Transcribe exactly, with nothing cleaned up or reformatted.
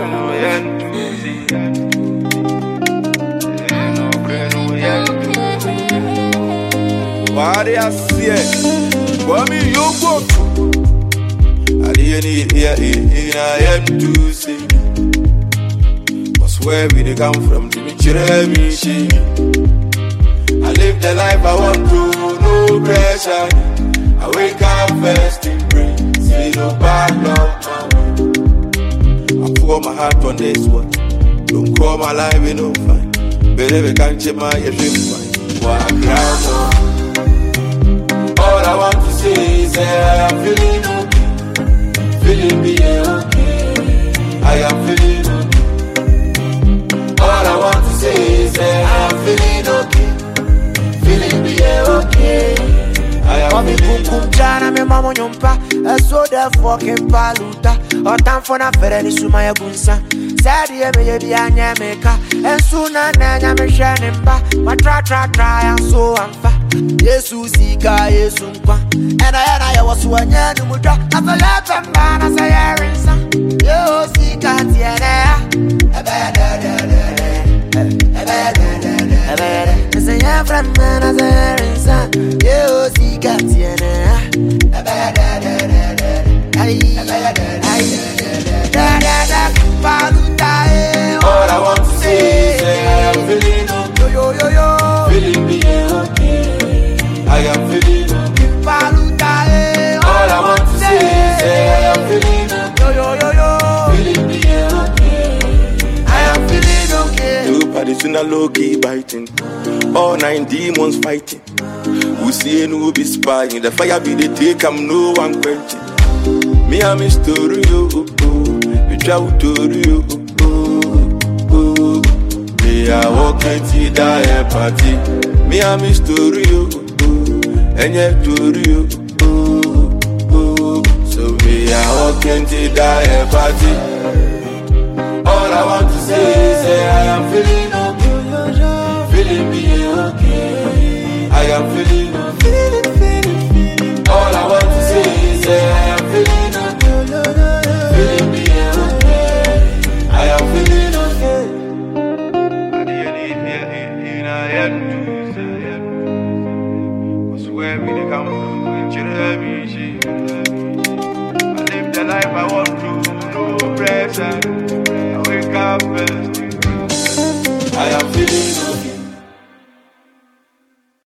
What I see, what me you go? I didn't hear it, I am to see. Cause where we they come from, to me, she. I live the life I want to, no pressure. I wake up first in prayer, see no bad luck. I pour my heart on this one. Don't call my life, we no fine. Baby, can't change my dream fine. What I cry. All I want to say is that I am feeling okay, feeling me okay. I am feeling okay. All I want to say is that I am feeling okay, feeling me okay. I am feeling okay. Jana me mama nyompa, eso de fucking paluta. O time for na fere ni suma ya gunsa. Sadi ye me ye bi anya meka, ensu na na nya me hwe mba. Ma tra tra tra ya so amfa. Yesu sika Yesu nkwa ena ena ya wasu anya ni mudwa asalata mbana sayarinsa yo sika tiene ya ebede ebede ebede saya from mana sayarinsa yo sika tiene ya ebede ai ai da da da paluta e. All I want to say is I am feeling okay, yo yo yo feeling me okay. I am feeling okay. All I want to say is I am feeling okay. Yo, yo, yo, yo. Feeling me okay. I am feeling okay. Two parties in a low-key biting. All nine demons fighting. Who see and who be spying. The fire be the take, I'm no one quenching. Me I'm a story, oh, oh, oh. We travel to you, oh, oh, oh. Me I walk into the party. Me I'm a story, oh. And yet to you, ooh, ooh. So me I walk into that party. All I want to say is say I am feeling okay, feeling me okay. I am feeling okay. All I want to say is say I am feeling okay, feeling me okay. I am feeling okay. I didn't hear it, I am to say. Where we come from?